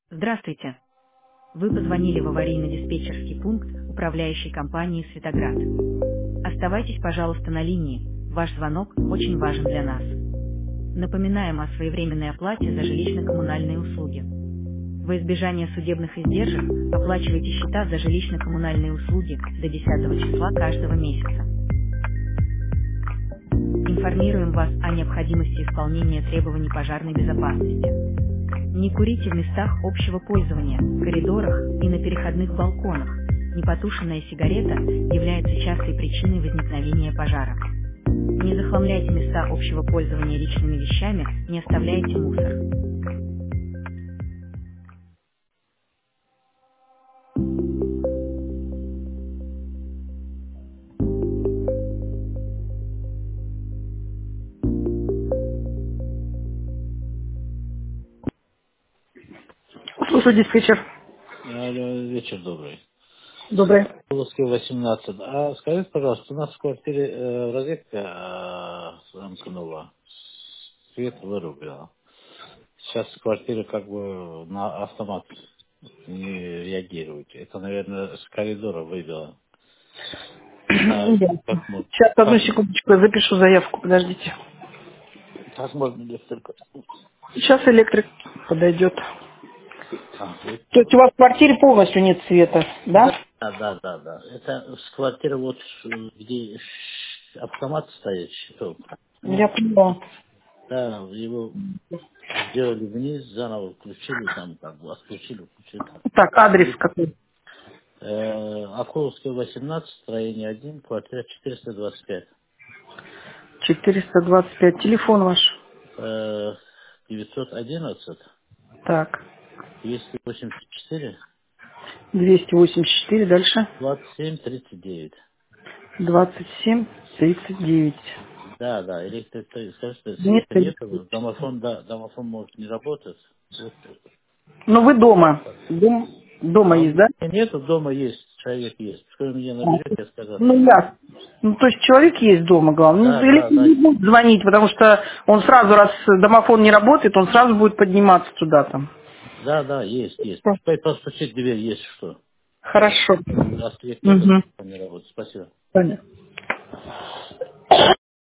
Здравствуйте. Вы позвонили в аварийно-диспетчерский пункт управляющей компании «Светоград». Оставайтесь, пожалуйста, на линии. Ваш звонок очень важен для нас. Напоминаем о своевременной оплате за жилищно-коммунальные услуги. Во избежание судебных издержек оплачивайте счета за жилищно-коммунальные услуги до 10 числа каждого месяца. Информируем вас о необходимости исполнения требований пожарной безопасности. Не курите в местах общего пользования, коридорах и на переходных балконах. Непотушенная сигарета является частой причиной возникновения пожара. Не захламляйте места общего пользования личными вещами, не оставляйте мусор. Слушай, диспетчер. Алло, вечер добрый. Добрый. Полоцкий, 18. А скажите, пожалуйста, у нас в квартире розетка замкнула, свет вырубила. Сейчас квартира как бы на автомат не реагирует. Это, наверное, с коридора выбило. Не знаю, как можно. Сейчас, одну секундочку, я запишу заявку, подождите. Как можно ли только... Сейчас электрик подойдет. А, То есть у вас в квартире полностью нет света, да? да. Это с квартиры вот, где автомат стоит, щиток. Я Ну, поняла. да, его сделали вниз, заново включили, там как бы отключили, включили. Так, адрес какой? Акуловская, 18, строение 1, квартира 425. 425. Телефон ваш. 911, Так. 284, 284, дальше. 27, 39. 27, 39. Да, электрик, скажет, что Нет, света нету, домофон, да, домофон может не работать. Вот. но вы дома. Дома А есть, да? нету, дома есть, человек есть. Пускай меня А, наберет, я скажу. ну, я. Ну, то есть человек есть дома, главное. Ну, или Да. не будет звонить, потому что он сразу, раз домофон не работает, он сразу будет подниматься туда там. Да, есть. Пускай постучит в дверь, есть что. Хорошо. Раз свет нету, Угу. не работает. Спасибо. Понятно.